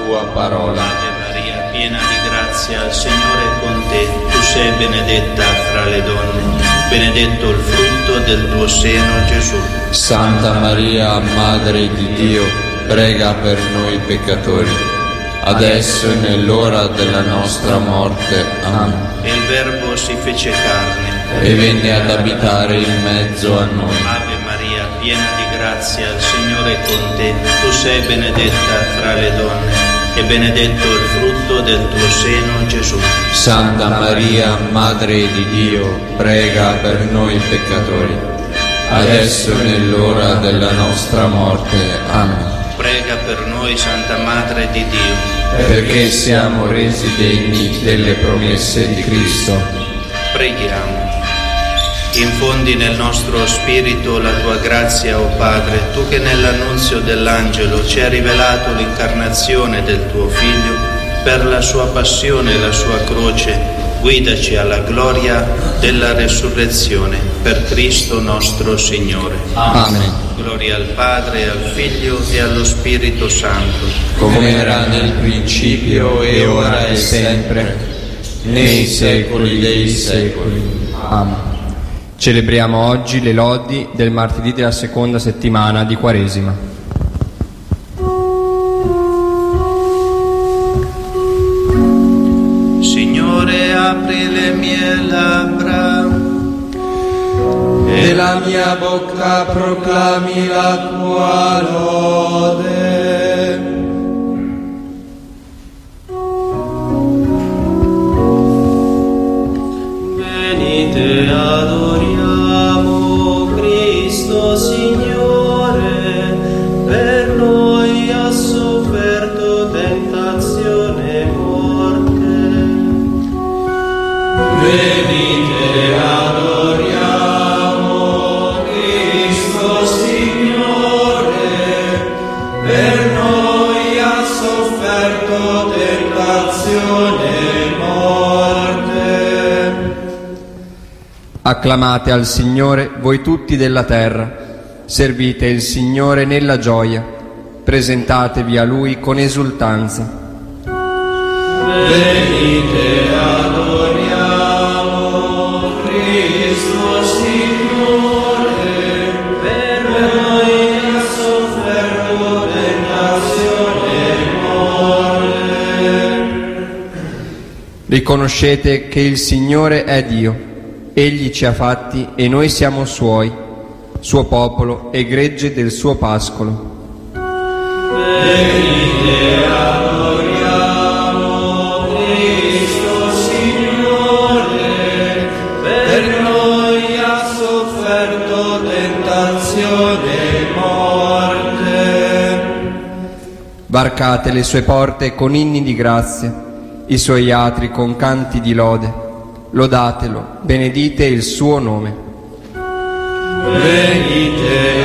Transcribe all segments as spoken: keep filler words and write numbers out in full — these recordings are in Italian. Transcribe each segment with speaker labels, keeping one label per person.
Speaker 1: tua parola.
Speaker 2: Ave Maria, piena di grazia, il Signore è con te. Tu sei benedetta fra le donne, benedetto il frutto del tuo seno, Gesù.
Speaker 1: Santa Maria, Madre di Dio, prega per noi peccatori, adesso e nell'ora della nostra morte. Amen.
Speaker 2: E il Verbo si fece carne
Speaker 1: e venne ad abitare in mezzo a noi.
Speaker 2: Ave Maria, piena di grazia, il Signore è con te. Tu sei benedetta fra le donne, e benedetto il frutto del tuo seno, Gesù.
Speaker 1: Santa Maria, Madre di Dio, prega per noi peccatori, adesso e nell'ora della nostra morte. Amen.
Speaker 2: Prega per noi, Santa Madre di Dio,
Speaker 1: perché siamo resi degni delle promesse di Cristo.
Speaker 2: Preghiamo. Infondi nel nostro spirito la tua grazia, o Padre, tu che nell'annunzio dell'angelo ci hai rivelato l'incarnazione del tuo Figlio, per la sua passione e la sua croce, guidaci alla gloria della resurrezione, per Cristo nostro Signore.
Speaker 1: Amen.
Speaker 2: Gloria al Padre, al Figlio e allo Spirito Santo,
Speaker 1: come era nel principio e ora e sempre, nei secoli dei secoli.
Speaker 3: Amen. Celebriamo oggi le lodi del martedì della seconda settimana di Quaresima.
Speaker 2: Signore, apri le mie labbra
Speaker 1: e la mia bocca proclami la tua lode.
Speaker 2: Venite, adoriamo Cristo Signore, per noi ha sofferto tentazione e morte.
Speaker 1: Venite, adoriamo Cristo Signore, per noi ha sofferto tentazione e morte.
Speaker 3: Acclamate al Signore voi tutti della terra, servite il Signore nella gioia, presentatevi a Lui con esultanza.
Speaker 1: Venite, adoriamo Cristo Signore, per noi ha sofferto tentazione e morte.
Speaker 3: Riconoscete che il Signore è Dio. Egli ci ha fatti e noi siamo Suoi, Suo popolo e gregge del Suo pascolo.
Speaker 1: Venite, adoriamo Cristo Signore, per noi ha sofferto tentazione e morte.
Speaker 3: Varcate le Sue porte con inni di grazia, i Suoi atri con canti di lode. Lodatelo, benedite il suo nome.
Speaker 1: Venite,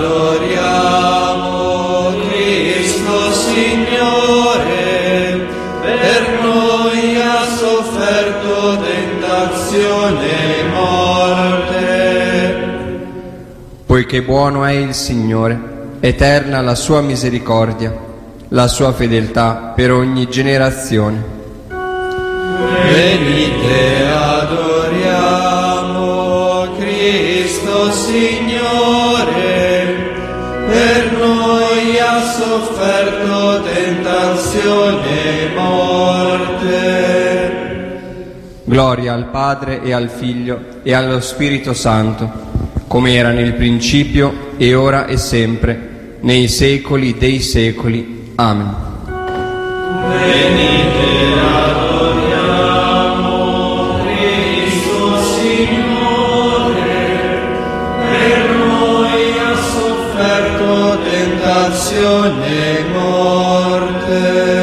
Speaker 1: adoriamo Cristo Signore, per noi ha sofferto tentazione e morte.
Speaker 3: Poiché buono è il Signore, eterna la sua misericordia, la sua fedeltà per ogni generazione.
Speaker 1: Venite, adoriamo Cristo Signore, per noi ha sofferto tentazione e morte.
Speaker 3: Gloria al Padre e al Figlio e allo Spirito Santo, come era nel principio e ora e sempre, nei secoli dei secoli. Amen.
Speaker 1: Venite, tentazione e morte.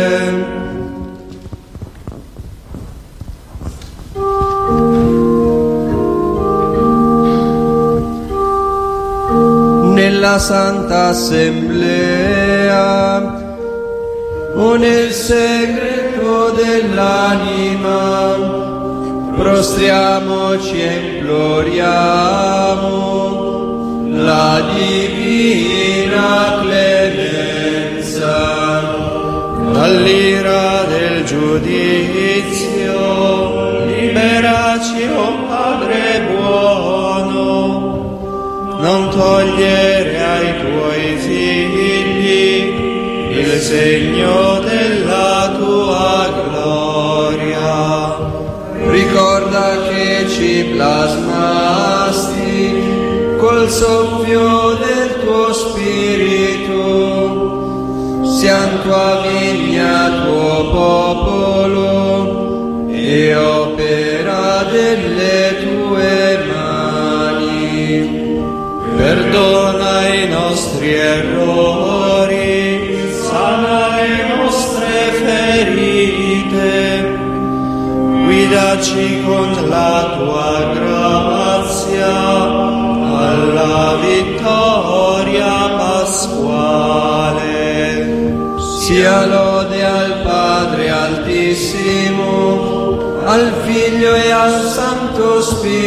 Speaker 1: Nella Santa Assemblea o nel segreto dell'anima prostriamoci e imploriamo la divina clemenza.
Speaker 4: dall'ira del giudizio. Liberaci, o Padre buono, non togliere ai tuoi figli il segno della tua gloria.
Speaker 3: Ricorda che ci plasmasti col soffio del tuo spirito, siam tua vigna, tuo popolo e opera delle tue mani. Perdona i nostri errori, sana le nostre ferite, guidaci con la tua grazia alla vittoria pasquale. Sia lode al Padre Altissimo, al Figlio e al Santo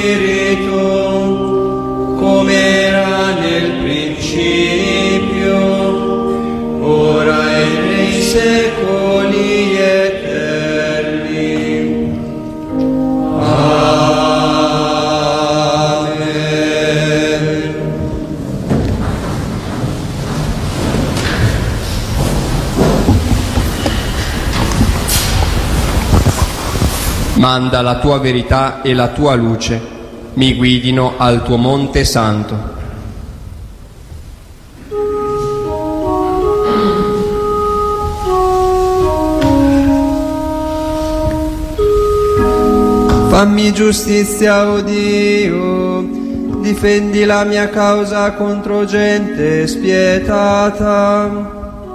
Speaker 3: Spirito, come era nel principio, ora e nei secoli eterni. Amen. Manda la tua verità e la tua luce, mi guidino al tuo monte santo. Fammi giustizia, o Dio, difendi la mia causa contro gente spietata.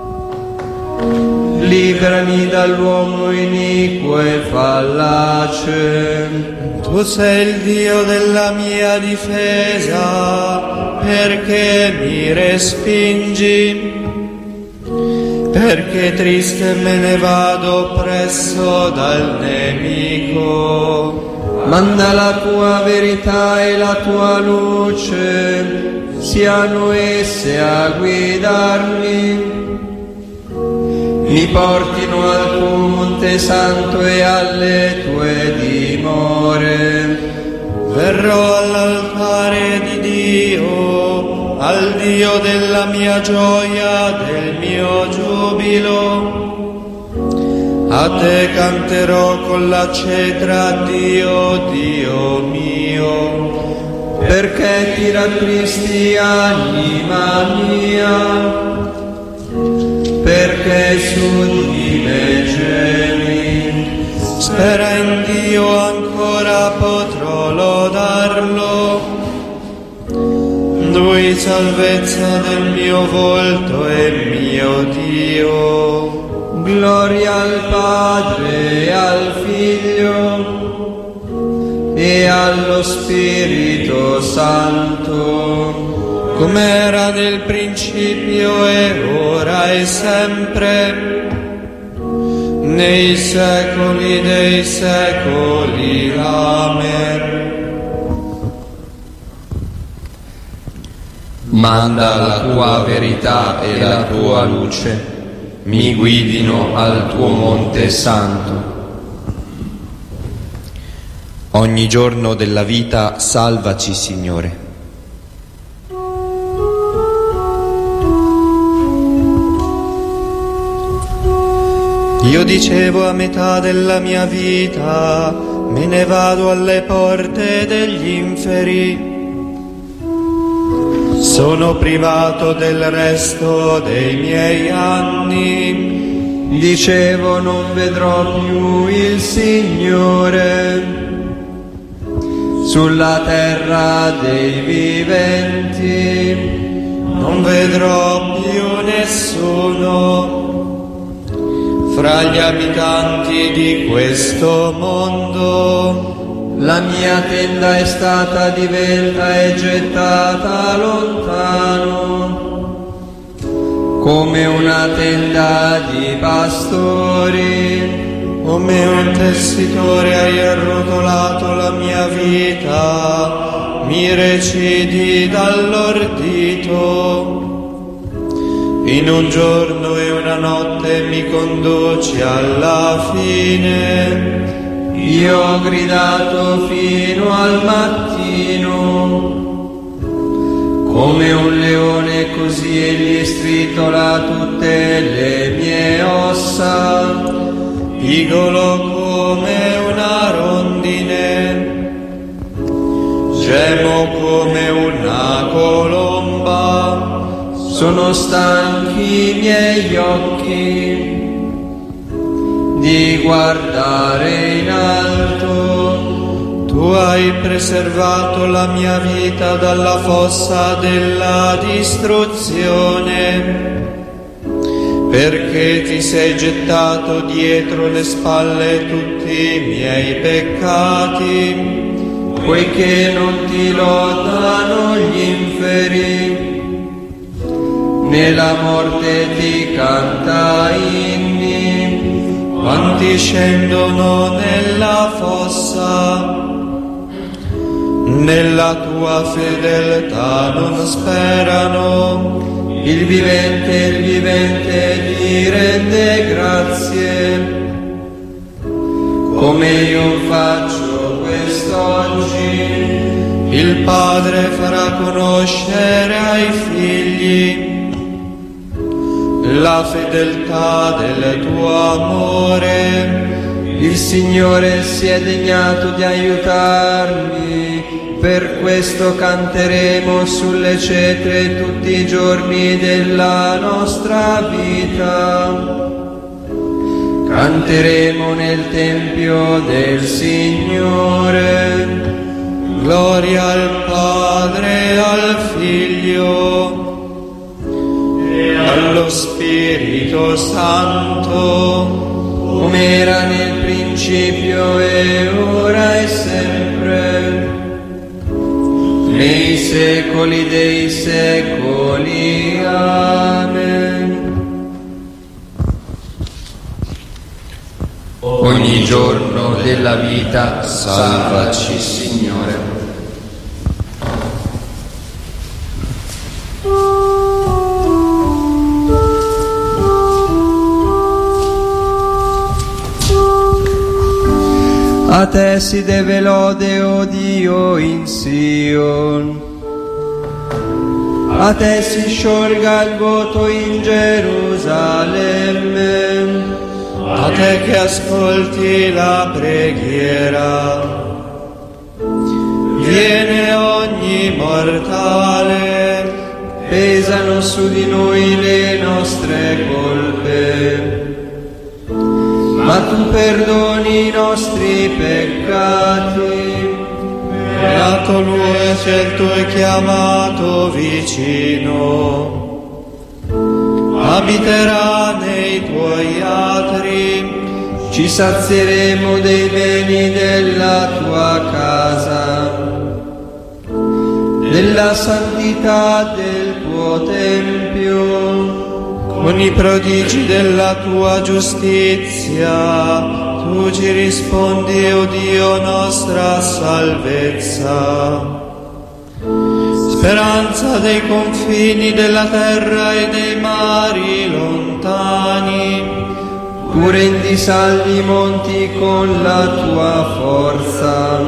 Speaker 3: Liberami dall'uomo iniquo e fallace.
Speaker 4: Tu sei il Dio della mia difesa, perché mi respingi? Perché triste me ne vado presso dal nemico.
Speaker 3: Manda la tua verità e la tua luce, siano esse a guidarmi. Mi portino al tuo monte santo e alle tue dimore.
Speaker 4: Verrò all'altare di Dio, al Dio della mia gioia, del mio giubilo. A te canterò con la cetra, Dio, Dio mio.
Speaker 3: Perché ti rattristi, anima mia? Perché su di me gemi?
Speaker 4: Spera in Dio, ancora potrò lodarlo. Lui salvezza del mio volto e mio Dio.
Speaker 3: Gloria al Padre e al Figlio e allo Spirito Santo,
Speaker 4: come era nel principio e ora e sempre, nei secoli dei secoli. Amen.
Speaker 3: Manda la tua verità e la tua luce, mi guidino al tuo monte santo.
Speaker 5: Ogni giorno della vita salvaci, Signore.
Speaker 4: Io dicevo a metà della mia vita, me ne vado alle porte degli inferi. Sono privato del resto dei miei anni.
Speaker 3: Dicevo non vedrò più il Signore sulla terra dei viventi.
Speaker 4: Non vedrò più nessuno fra gli abitanti di questo mondo.
Speaker 3: La mia tenda è stata divelta e gettata lontano, come una tenda di pastori.
Speaker 4: Come un tessitore hai arrotolato la mia vita, mi recidi dall'ordito. In un giorno e una notte mi conduci alla fine.
Speaker 3: Io ho gridato fino al mattino. Come un leone così egli stritola tutte le mie ossa.
Speaker 4: Pigolo come una rondine, gemo come una colomba.
Speaker 3: Sono stanchi i miei occhi di guardare in alto.
Speaker 4: Tu hai preservato la mia vita dalla fossa della distruzione, perché ti sei gettato dietro le spalle tutti i miei peccati.
Speaker 3: Poiché non ti lodano gli inferi, né la morte ti canta inni.
Speaker 4: Quanti scendono nella fossa, nella tua fedeltà non sperano.
Speaker 3: Il vivente, il vivente ti rende grazie, come io faccio quest'oggi.
Speaker 4: Il Padre farà conoscere ai figli la fedeltà del tuo amore.
Speaker 3: Il Signore si è degnato di aiutarmi, per questo canteremo sulle cetre tutti i giorni della nostra vita. Canteremo nel Tempio del Signore.
Speaker 4: Gloria al Padre, al Figlio e allo Spirito Santo,
Speaker 3: come era nel principio e ora e sempre, nei secoli dei secoli. Amen. Ogni giorno della vita salvaci, Signore. A te si deve lode, o Dio, in Sion. A te si sciolga il voto in Gerusalemme.
Speaker 4: A te che ascolti la preghiera, viene ogni mortale.
Speaker 3: Pesano su di noi le nostre colpe, ma tu perdoni i nostri peccati.
Speaker 4: Beato lui che il tuo è chiamato vicino, abiterà nei tuoi atri.
Speaker 3: Ci sazieremo dei beni della tua casa, della santità del tuo tempio.
Speaker 4: Con i prodigi della tua giustizia, tu ci rispondi, o Dio, nostra salvezza. Speranza dei confini della terra e dei mari lontani,
Speaker 3: tu rendi saldi i monti con la tua forza.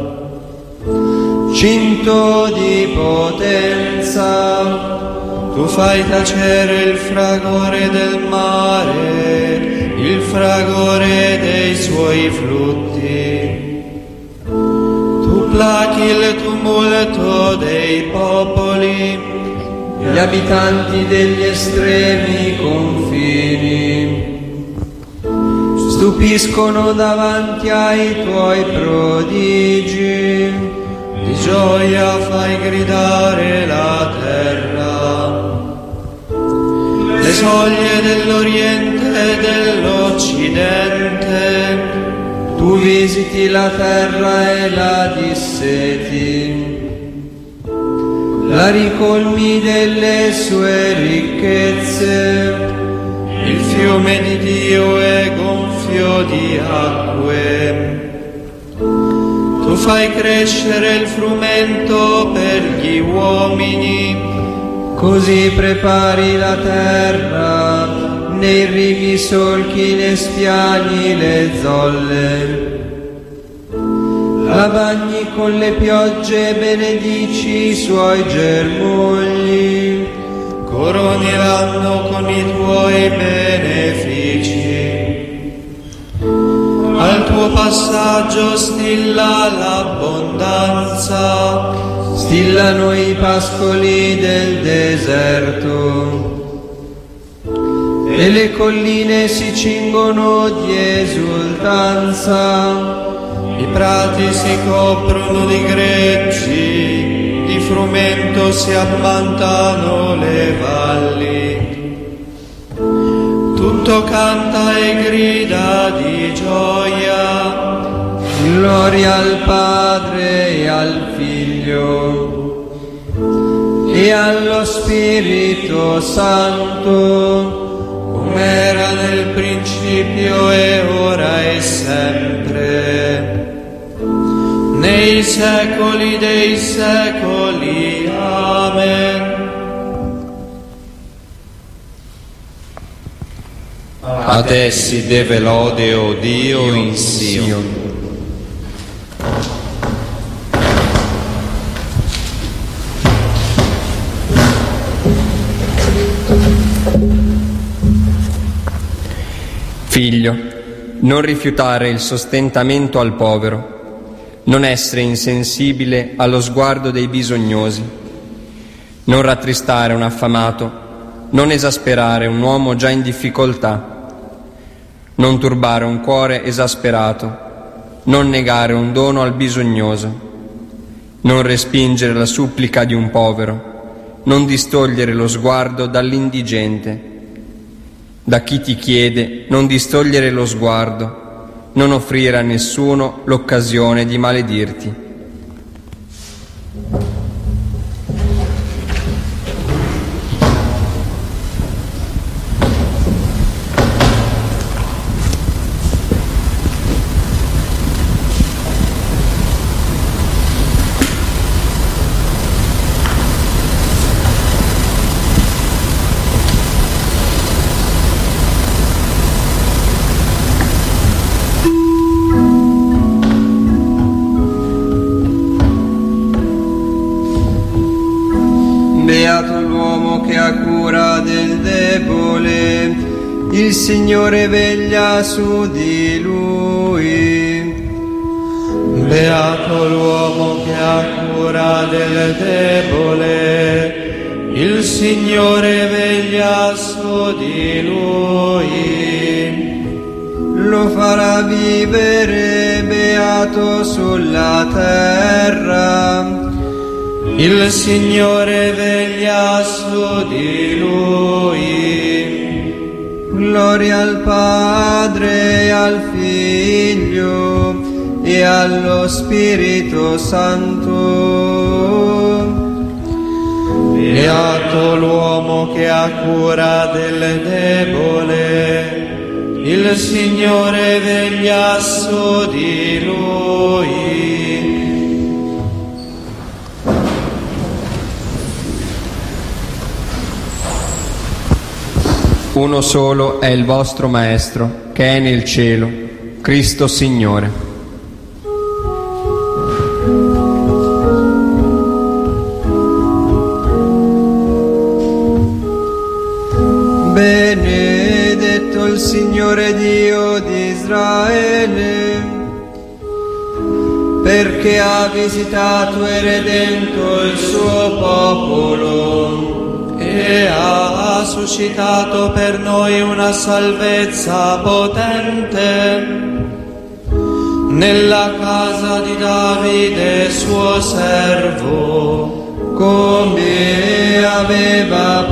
Speaker 3: Cinto di potenza,
Speaker 4: tu fai tacere il fragore del mare, il fragore dei suoi flutti. Tu plachi il tumulto dei popoli,
Speaker 3: gli abitanti degli estremi confini stupiscono davanti ai tuoi prodigi.
Speaker 4: Di gioia fai gridare la terra, le soglie dell'Oriente e dell'Occidente.
Speaker 3: Tu visiti la terra e la disseti, la ricolmi delle sue ricchezze.
Speaker 4: Il fiume di Dio è gonfio di acque, tu fai crescere il frumento per gli uomini.
Speaker 6: Così prepari la terra, nei righi solchi ne spiani le zolle. La bagni con le piogge, benedici i suoi germogli.
Speaker 4: Coroneranno con i tuoi benefici. Al tuo passaggio stilla l'abbondanza.
Speaker 6: Stillano i pascoli del deserto. E le colline si cingono di esultanza.
Speaker 4: I prati si coprono di greggi, di frumento si ammantano le valli. Tutto canta e grida di gioia.
Speaker 6: Gloria al Padre e al Figlio e allo Spirito Santo,
Speaker 4: com'era nel principio e ora e sempre, nei secoli dei secoli. Amen.
Speaker 5: A te si deve lode, o Dio, in Sion.
Speaker 3: Figlio, non rifiutare il sostentamento al povero, non essere insensibile allo sguardo dei bisognosi, non rattristare un affamato, non esasperare un uomo già in difficoltà, non turbare un cuore esasperato, non negare un dono al bisognoso, non respingere la supplica di un povero, non distogliere lo sguardo dall'indigente. Da chi ti chiede, non distogliere lo sguardo, non offrire a nessuno l'occasione di maledirti.
Speaker 6: Beato l'uomo che ha cura del debole, il Signore veglia su di lui.
Speaker 4: Beato l'uomo che ha cura del debole, il Signore veglia su di lui.
Speaker 6: Lo farà vivere beato sulla terra.
Speaker 4: Il Signore veglia su di lui.
Speaker 6: Gloria al Padre e al Figlio e allo Spirito Santo.
Speaker 4: Beato l'uomo che ha cura del debole, il Signore veglia su di lui.
Speaker 3: Uno solo è il vostro Maestro, che è nel cielo, Cristo Signore.
Speaker 6: Benedetto il Signore Dio di Israele, perché ha visitato e redento il suo popolo
Speaker 4: e ha suscitato per noi una salvezza potente nella casa di Davide suo servo,
Speaker 6: come aveva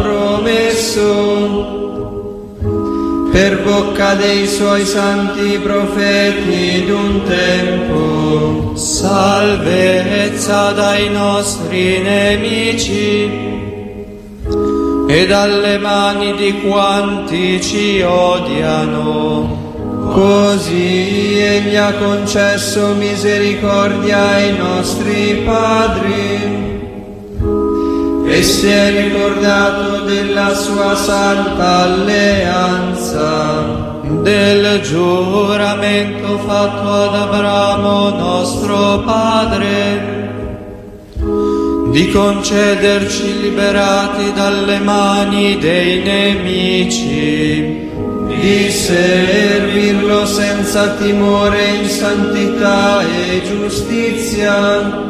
Speaker 6: promesso per bocca dei suoi santi profeti d'un tempo.
Speaker 4: Salvezza dai nostri nemici e dalle mani di quanti ci odiano.
Speaker 6: Così egli ha concesso misericordia ai nostri padri e si è ricordato della sua santa alleanza,
Speaker 4: del giuramento fatto ad Abramo nostro padre, di concederci liberati dalle mani dei nemici,
Speaker 6: di servirlo senza timore in santità e giustizia,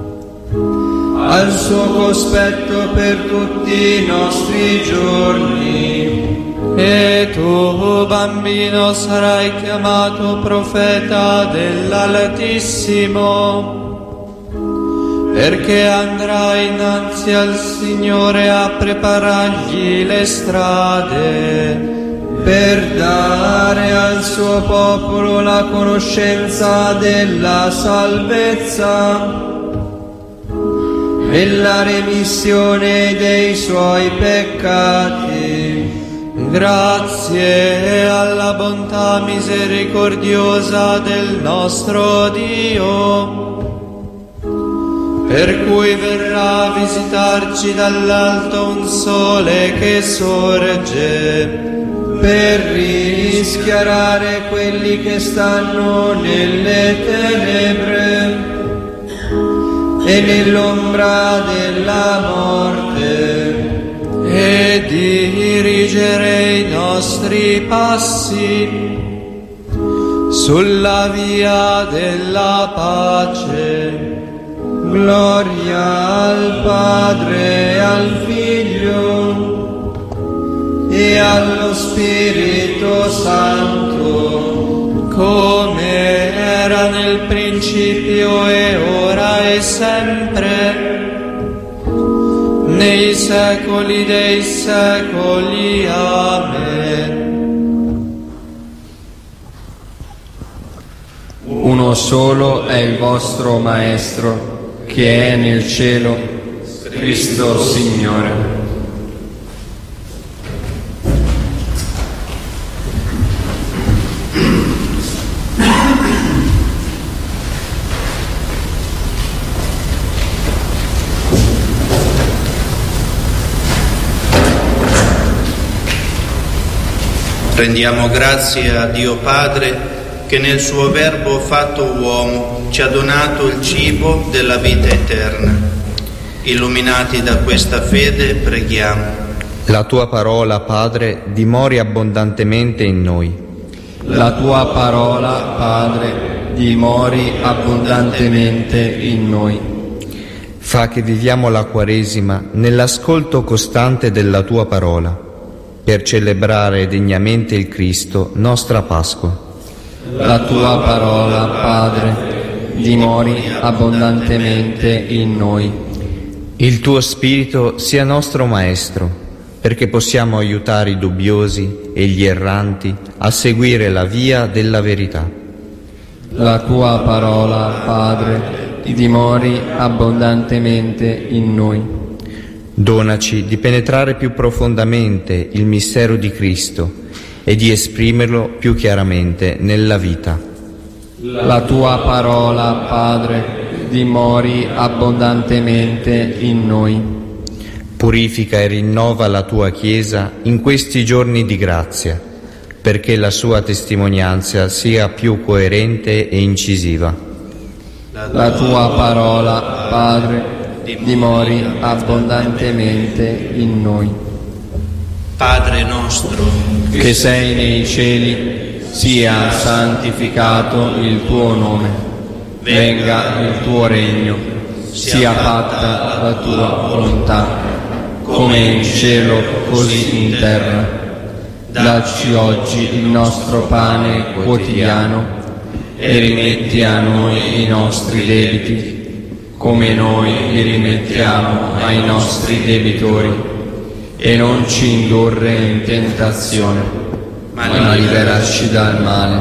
Speaker 6: al suo cospetto per tutti i nostri giorni.
Speaker 4: E tu, bambino, sarai chiamato profeta dell'Altissimo, perché andrai innanzi al Signore a preparargli le strade,
Speaker 6: per dare al suo popolo la conoscenza della salvezza e la remissione dei suoi peccati.
Speaker 4: Grazie alla bontà misericordiosa del nostro Dio, per cui verrà a visitarci dall'alto un sole che sorge,
Speaker 6: per rischiarare quelli che stanno nelle tenebre e nell'ombra della morte,
Speaker 4: e dirigere i nostri passi sulla via della pace.
Speaker 6: Gloria al Padre, al Figlio e allo Spirito Santo,
Speaker 4: come era nel principio e ora e sempre, nei secoli dei secoli. Amen.
Speaker 3: Uno solo è il vostro Maestro, che è nel cielo, Cristo Signore.
Speaker 2: Rendiamo grazie a Dio Padre che nel suo Verbo fatto uomo ci ha donato il cibo della vita eterna. Illuminati da questa fede, preghiamo.
Speaker 7: La tua parola, Padre, dimori abbondantemente in noi.
Speaker 3: La tua parola, Padre, dimori abbondantemente in noi.
Speaker 7: Fa che viviamo la Quaresima nell'ascolto costante della tua parola, per celebrare degnamente il Cristo, nostra Pasqua.
Speaker 3: La tua parola, Padre, dimori abbondantemente in noi.
Speaker 7: Il tuo Spirito sia nostro Maestro, perché possiamo aiutare i dubbiosi e gli erranti a seguire la via della verità.
Speaker 3: La tua parola, Padre, dimori abbondantemente in noi.
Speaker 7: Donaci di penetrare più profondamente il mistero di Cristo e di esprimerlo più chiaramente nella vita.
Speaker 3: La tua parola, Padre, dimori abbondantemente in noi.
Speaker 7: Purifica e rinnova la tua Chiesa in questi giorni di grazia, perché la sua testimonianza sia più coerente e incisiva.
Speaker 3: La tua parola, Padre, dimori abbondantemente in noi.
Speaker 2: Padre nostro,
Speaker 3: che sei nei cieli, sia santificato il tuo nome. Venga il tuo regno, sia fatta la tua volontà, come in cielo così in terra. Dacci oggi il nostro pane quotidiano e rimetti a noi i nostri debiti, come noi li rimettiamo ai nostri debitori, e non ci indurre in tentazione, ma liberaci dal male.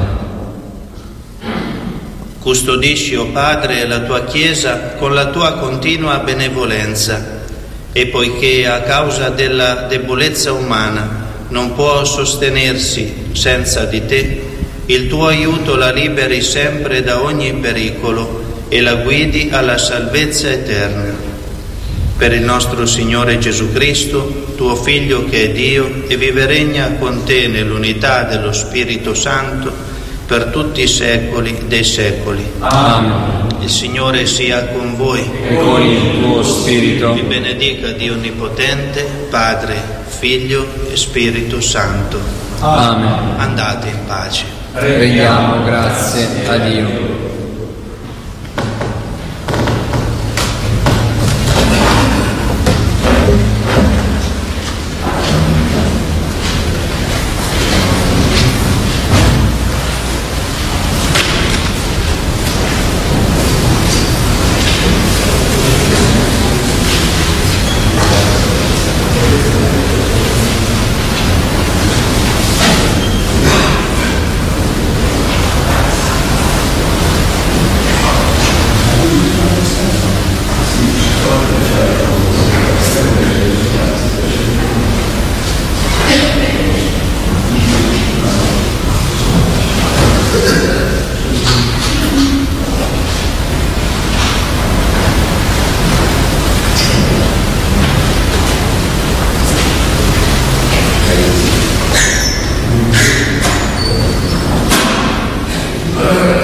Speaker 2: Custodisci, o Padre, la tua Chiesa con la tua continua benevolenza, e poiché a causa della debolezza umana non può sostenersi senza di te, il tuo aiuto la liberi sempre da ogni pericolo e la guidi alla salvezza eterna. Per il nostro Signore Gesù Cristo, tuo Figlio che è Dio e vive e regna con te nell'unità dello Spirito Santo per tutti i secoli dei secoli.
Speaker 3: Amen.
Speaker 2: Il Signore sia con voi.
Speaker 3: E con il tuo spirito.
Speaker 2: Vi benedica Dio Onnipotente, Padre, Figlio e Spirito Santo.
Speaker 3: Amen.
Speaker 2: Andate in pace.
Speaker 3: Preghiamo grazie a Dio.
Speaker 8: Uh...